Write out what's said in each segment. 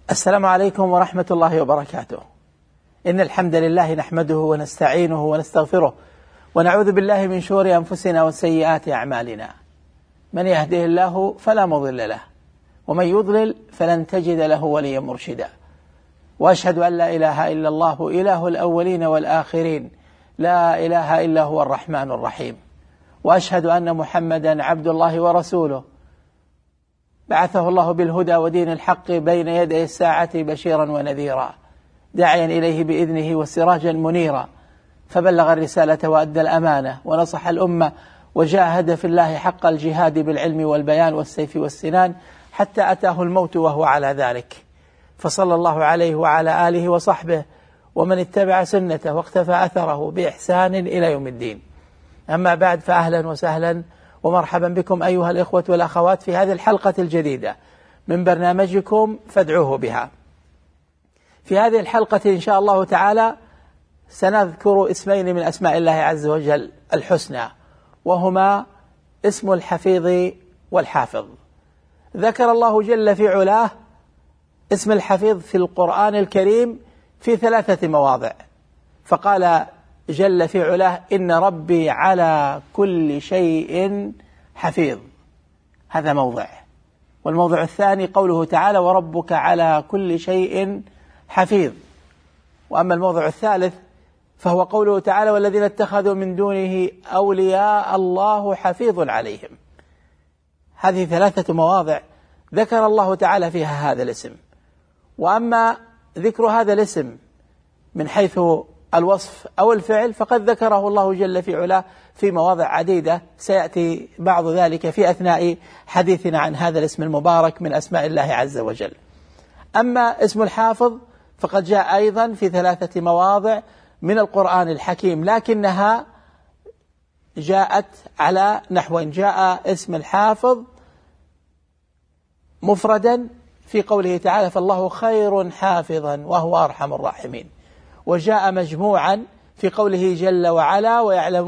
السلام عليكم ورحمة الله وبركاته. إن الحمد لله نحمده ونستعينه ونستغفره ونعوذ بالله من شرور أنفسنا وسيئات أعمالنا. من يهده الله فلا مضل له ومن يضلل فلن تجد له وليا مرشدا. وأشهد أن لا إله إلا الله إله الأولين والآخرين، لا إله إلا هو الرحمن الرحيم. وأشهد أن محمدا عبد الله ورسوله، بعثه الله بالهدى ودين الحق بين يدي الساعة بشيرا ونذيرا، داعيا إليه بإذنه وسراجا منيرا، فبلغ الرسالة وأدى الأمانة ونصح الأمة وجاهد في الله حق الجهاد بالعلم والبيان والسيف والسنان حتى أتاه الموت وهو على ذلك. فصلى الله عليه وعلى آله وصحبه ومن اتبع سنته واقتفى أثره بإحسان إلى يوم الدين. أما بعد، فأهلا وسهلا ومرحبا بكم أيها الإخوة والأخوات في هذه الحلقة الجديدة من برنامجكم فادعوه بها. في هذه الحلقة إن شاء الله تعالى سنذكر اسمين من أسماء الله عز وجل الحسنى، وهما اسم الحفيظ والحافظ. ذكر الله جل في علاه اسم الحفيظ في القرآن الكريم في 3 مواضع، فقال جل في علاه: إن ربي على كل شيء حفيظ. هذا موضع. والموضع الثاني قوله تعالى: وربك على كل شيء حفيظ. وأما الموضع الثالث فهو قوله تعالى: والذين اتخذوا من دونه أولياء الله حفيظ عليهم. هذه 3 مواضع ذكر الله تعالى فيها هذا الاسم. وأما ذكر هذا الاسم من حيث الوصف أو الفعل فقد ذكره الله جل في علاه في مواضع عديدة، سيأتي بعض ذلك في أثناء حديثنا عن هذا الاسم المبارك من أسماء الله عز وجل. أما اسم الحافظ فقد جاء أيضا في 3 مواضع من القرآن الحكيم، لكنها جاءت على نحوين. جاء اسم الحافظ مفردا في قوله تعالى: فالله خير حافظا وهو أرحم الراحمين. وجاء مجموعا في قوله جل وعلا: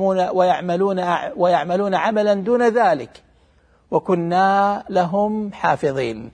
ويعملون عملا دون ذلك وكنا لهم حافظين.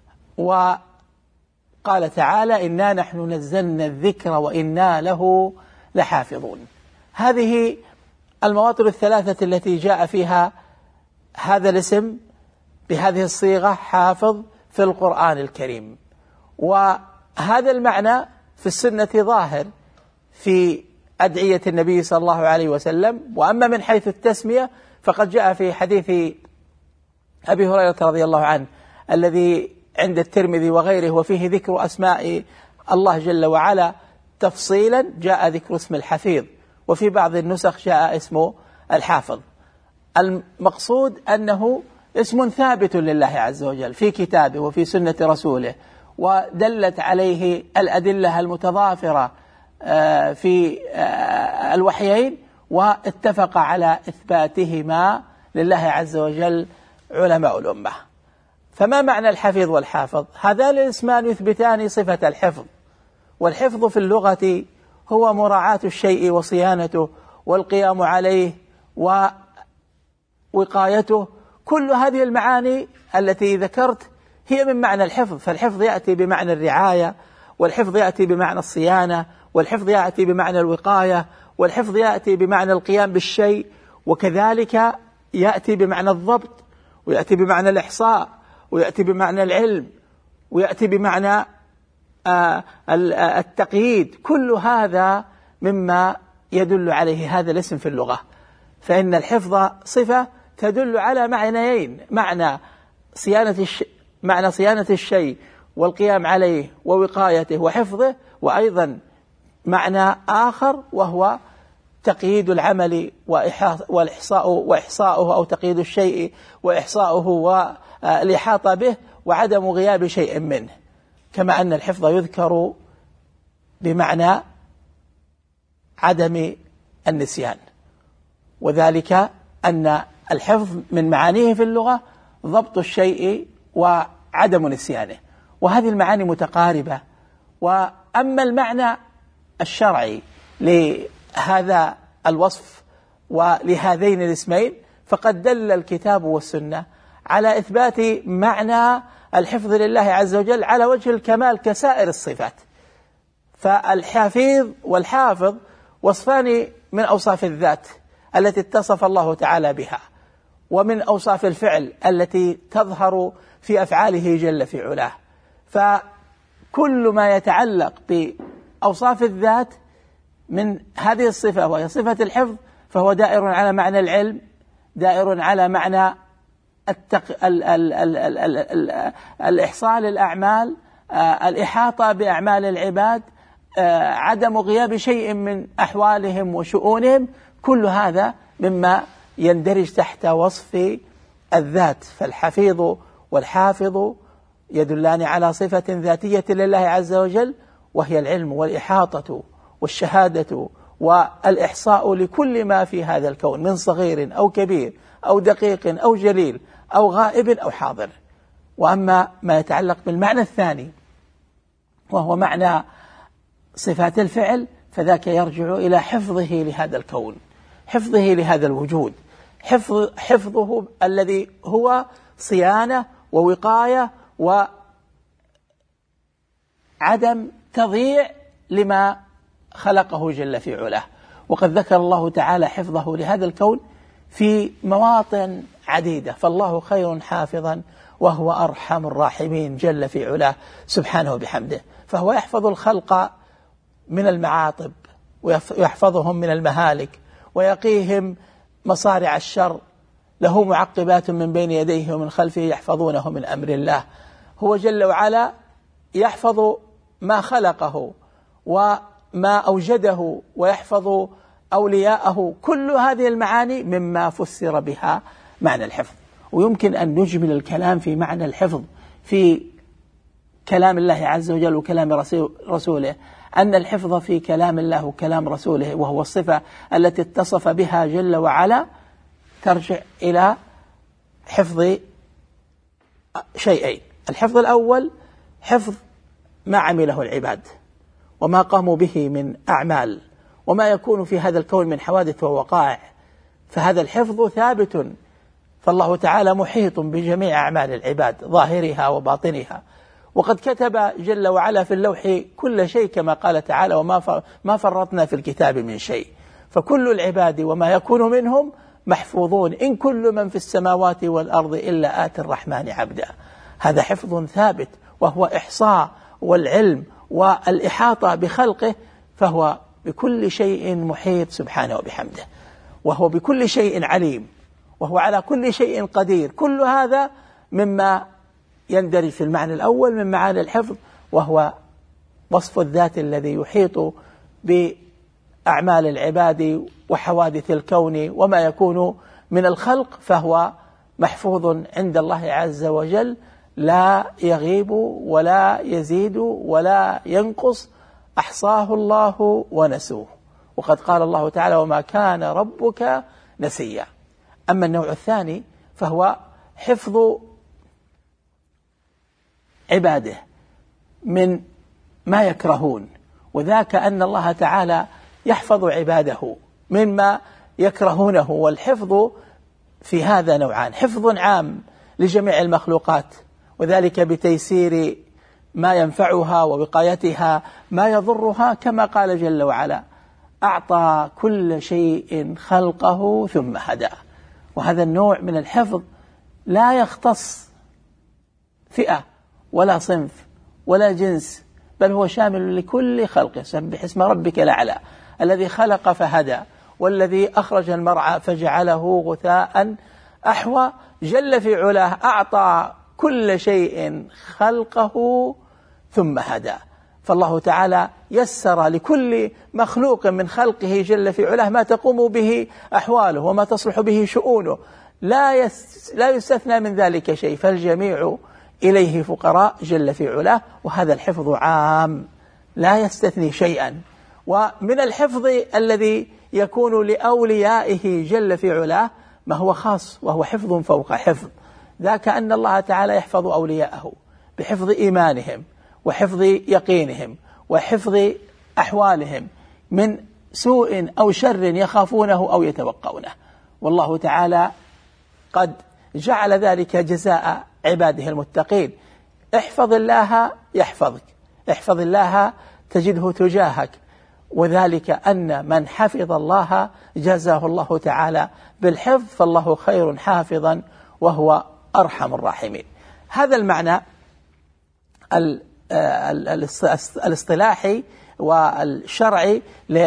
وقال تعالى: إنا نحن نزلنا الذكر وإنا له لحافظون. هذه المواطن 3 التي جاء فيها هذا الاسم بهذه الصيغة حافظ في القرآن الكريم. وهذا المعنى في السنة ظاهر في أدعية النبي صلى الله عليه وسلم. وأما من حيث التسمية فقد جاء في حديث أبي هريرة رضي الله عنه الذي عند الترمذي وغيره، وفيه ذكر أسماء الله جل وعلا تفصيلا. جاء ذكر اسم الحفيظ، وفي بعض النسخ جاء اسم الحافظ. المقصود أنه اسم ثابت لله عز وجل في كتابه وفي سنة رسوله، ودلت عليه الأدلة المتضافرة في الوحيين، واتفق على إثباتهما لله عز وجل علماء الأمة. فما معنى الحفيظ والحافظ؟ هذان الاسمان يثبتان صفة الحفظ. والحفظ في اللغة هو مراعاة الشيء وصيانته والقيام عليه ووقايته. كل هذه المعاني التي ذكرت هي من معنى الحفظ. فالحفظ يأتي بمعنى الرعاية، والحفظ يأتي بمعنى الصيانة، والحفظ يأتي بمعنى الوقاية، والحفظ يأتي بمعنى القيام بالشيء، وكذلك يأتي بمعنى الضبط، ويأتي بمعنى الإحصاء، ويأتي بمعنى العلم، ويأتي بمعنى التقييد. كل هذا مما يدل عليه هذا الاسم في اللغة. فإن الحفظ صفة تدل على معنيين: معنى صيانة الشيء والقيام عليه ووقايته وحفظه، وأيضا معنى آخر وهو تقييد العمل وإحصاؤه أو تقييد الشيء وإحصاؤه والإحاطة به وعدم غياب شيء منه. كما أن الحفظ يذكر بمعنى عدم النسيان، وذلك أن الحفظ من معانيه في اللغة ضبط الشيء وعدم نسيانه، وهذه المعاني متقاربة. وأما المعنى الشرعي لهذا الوصف ولهذين الاسمين فقد دل الكتاب والسنة على إثبات معنى الحفظ لله عز وجل على وجه الكمال كسائر الصفات. فالحفيظ والحافظ وصفان من أوصاف الذات التي اتصف الله تعالى بها، ومن أوصاف الفعل التي تظهر في أفعاله جل في علاه. فكل ما يتعلق بأوصاف الذات من هذه الصفة وهي صفة الحفظ فهو دائر على معنى العلم، دائر على معنى الإحصاء للأعمال، الإحاطة بأعمال العباد، عدم غياب شيء من أحوالهم وشؤونهم، كل هذا مما يندرج تحت وصف الذات. فالحفيظ والحافظ يدلان على صفة ذاتية لله عز وجل، وهي العلم والإحاطة والشهادة والإحصاء لكل ما في هذا الكون من صغير أو كبير أو دقيق أو جليل أو غائب أو حاضر. وأما ما يتعلق بالمعنى الثاني وهو معنى صفات الفعل فذاك يرجع إلى حفظه لهذا الكون، حفظه لهذا الوجود، حفظه الذي هو صيانة ووقاية وعدم تضييع لما خلقه جل في علاه. وقد ذكر الله تعالى حفظه لهذا الكون في مواطن عديدة، فالله خير حافظا وهو أرحم الراحمين جل في علاه سبحانه بحمده. فهو يحفظ الخلق من المعاطب ويحفظهم من المهالك ويقيهم مصارع الشر، له معقبات من بين يديه ومن خلفه يحفظونه من أمر الله. هو جل وعلا يحفظ ما خلقه وما أوجده ويحفظ أولياءه. كل هذه المعاني مما فسر بها معنى الحفظ. ويمكن أن نجمل الكلام في معنى الحفظ في كلام الله عز وجل وكلام رسوله، أن الحفظ في كلام الله وكلام رسوله وهو الصفة التي اتصف بها جل وعلا ترجع إلى حفظ شيئين. الحفظ الأول حفظ ما عمله العباد وما قاموا به من أعمال وما يكون في هذا الكون من حوادث ووقائع، فهذا الحفظ ثابت، فالله تعالى محيط بجميع أعمال العباد ظاهرها وباطنها. وقد كتب جل وعلا في اللوح كل شيء كما قال تعالى وما فرطنا في الكتاب من شيء. فكل العباد وما يكون منهم محفوظون، إن كل من في السماوات والأرض إلا آتي الرحمن عبدا. هذا حفظ ثابت وهو إحصاء والعلم والإحاطة بخلقه، فهو بكل شيء محيط سبحانه وبحمده، وهو بكل شيء عليم، وهو على كل شيء قدير. كل هذا مما يندرج في المعنى الأول من معاني الحفظ، وهو وصف الذات الذي يحيط بأعمال العباد وحوادث الكون وما يكون من الخلق، فهو محفوظ عند الله عز وجل، لا يغيب ولا يزيد ولا ينقص، أحصاه الله ونسوه. وقد قال الله تعالى وما كان ربك نسيا. أما النوع الثاني فهو حفظ عباده من ما يكرهون، وذاك أن الله تعالى يحفظ عباده مما يكرهونه. والحفظ في هذا نوعان: حفظ عام لجميع المخلوقات وذلك بتيسير ما ينفعها ووقايتها ما يضرها، كما قال جل وعلا أعطى كل شيء خلقه ثم هدى. وهذا النوع من الحفظ لا يختص فئة ولا صنف ولا جنس، بل هو شامل لكل خلقه. سبح اسم ربك الأعلى الذي خلق فهدى والذي أخرج المرعى فجعله غثاء أحوى. جل في علاه أعطى كل شيء خلقه ثم هدى. فالله تعالى يسر لكل مخلوق من خلقه جل في علاه ما تقوم به أحواله وما تصلح به شؤونه، لا يستثنى من ذلك شيء، فالجميع إليه فقراء جل في علاه. وهذا الحفظ عام لا يستثني شيئا. ومن الحفظ الذي يكون لأوليائه جل في علاه ما هو خاص، وهو حفظ فوق حفظ، ذاك أن الله تعالى يحفظ أولياءه بحفظ إيمانهم وحفظ يقينهم وحفظ أحوالهم من سوء أو شر يخافونه أو يتوقونه. والله تعالى قد جعل ذلك جزاء عباده المتقين، احفظ الله يحفظك، احفظ الله تجده تجاهك، وذلك أن من حفظ الله جزاه الله تعالى بالحفظ، فالله خير حافظا وهو أرحم الراحمين. هذا المعنى الاصطلاحي والشرعي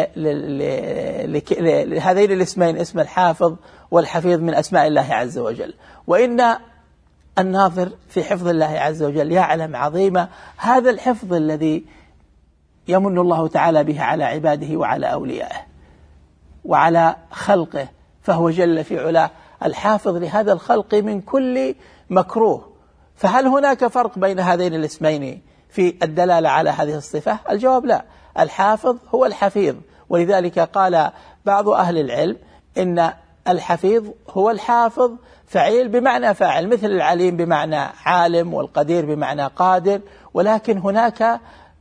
لهذين الاسمين، اسم الحافظ والحفيظ، من أسماء الله عز وجل. وإن الناظر في حفظ الله عز وجل يعلم عظيم هذا الحفظ الذي يمن الله تعالى به على عباده وعلى أوليائه وعلى خلقه، فهو جل في علاه الحافظ لهذا الخلق من كل مكروه. فهل هناك فرق بين هذين الاسمين في الدلالة على هذه الصفة؟ الجواب لا، الحافظ هو الحفيظ. ولذلك قال بعض أهل العلم إن الحفيظ هو الحافظ فعيل بمعنى فاعل، مثل العليم بمعنى عالم والقدير بمعنى قادر، ولكن هناك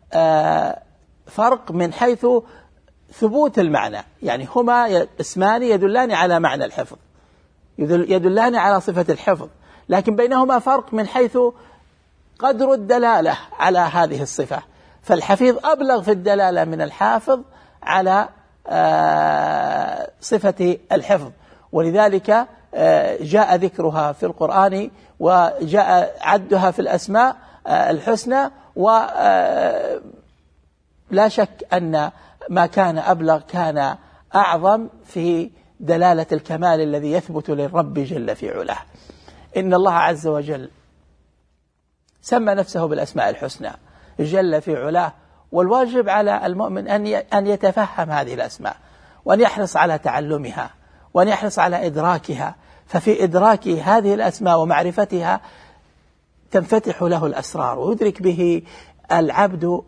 فرق من حيث ثبوت المعنى، يعني هما اسمان يدلان على معنى الحفظ، يدلان على صفة الحفظ، لكن بينهما فرق من حيث قدر الدلالة على هذه الصفة. فالحفيظ أبلغ في الدلالة من الحافظ على صفة الحفظ، ولذلك جاء ذكرها في القرآن وجاء عدها في الأسماء الحسنى. ولا شك أن ما كان أبلغ كان أعظم في دلالة الكمال الذي يثبت للرب جل في علاه. إن الله عز وجل سمى نفسه بالأسماء الحسنى جل في علاه، والواجب على المؤمن أن يتفهم هذه الأسماء، وأن يحرص على تعلمها، وأن يحرص على إدراكها. ففي إدراك هذه الأسماء ومعرفتها تنفتح له الأسرار، ويدرك به العبد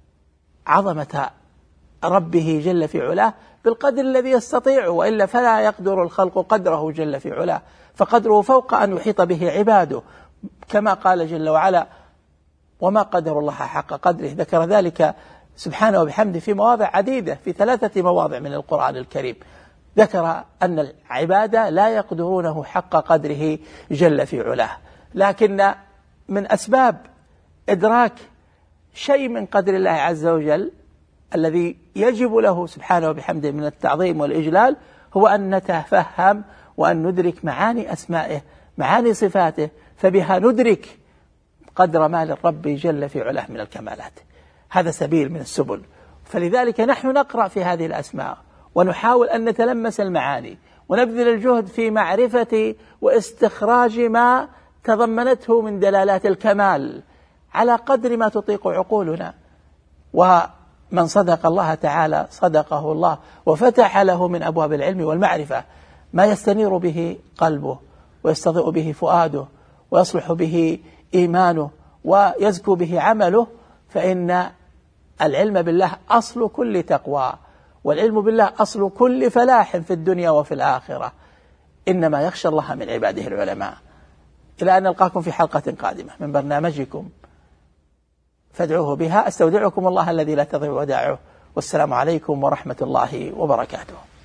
عظمة ربه جل في علاه بالقدر الذي يستطيع، وإلا فلا يقدر الخلق قدره جل في علاه، فقدره فوق أن يحيط به عباده، كما قال جل وعلا: وما قدر الله حق قدره. ذكر ذلك سبحانه وبحمده في مواضع عديدة، في 3 مواضع من القرآن الكريم ذكر أن العبادة لا يقدرونه حق قدره جل في علاه. لكن من أسباب إدراك شيء من قدر الله عز وجل الذي يجب له سبحانه وبحمده من التعظيم والإجلال هو أن نتفهم وأن ندرك معاني أسمائه، معاني صفاته، فبها ندرك قدر ما للرب جل في علاه من الكمالات. هذا سبيل من السبل. فلذلك نحن نقرأ في هذه الأسماء ونحاول أن نتلمس المعاني ونبذل الجهد في معرفة واستخراج ما تضمنته من دلالات الكمال على قدر ما تطيق عقولنا. ومن صدق الله تعالى صدقه الله، وفتح له من أبواب العلم والمعرفة ما يستنير به قلبه ويستضيء به فؤاده ويصلح به إيمانه ويزكو به عمله. فإن العلم بالله أصل كل تقوى، والعلم بالله أصل كل فلاح في الدنيا وفي الآخرة. إنما يخشى الله من عباده العلماء. إلى أن نلقاكم في حلقة قادمة من برنامجكم فادعوه بها. أستودعكم الله الذي لا تضيع ودائعه، والسلام عليكم ورحمة الله وبركاته.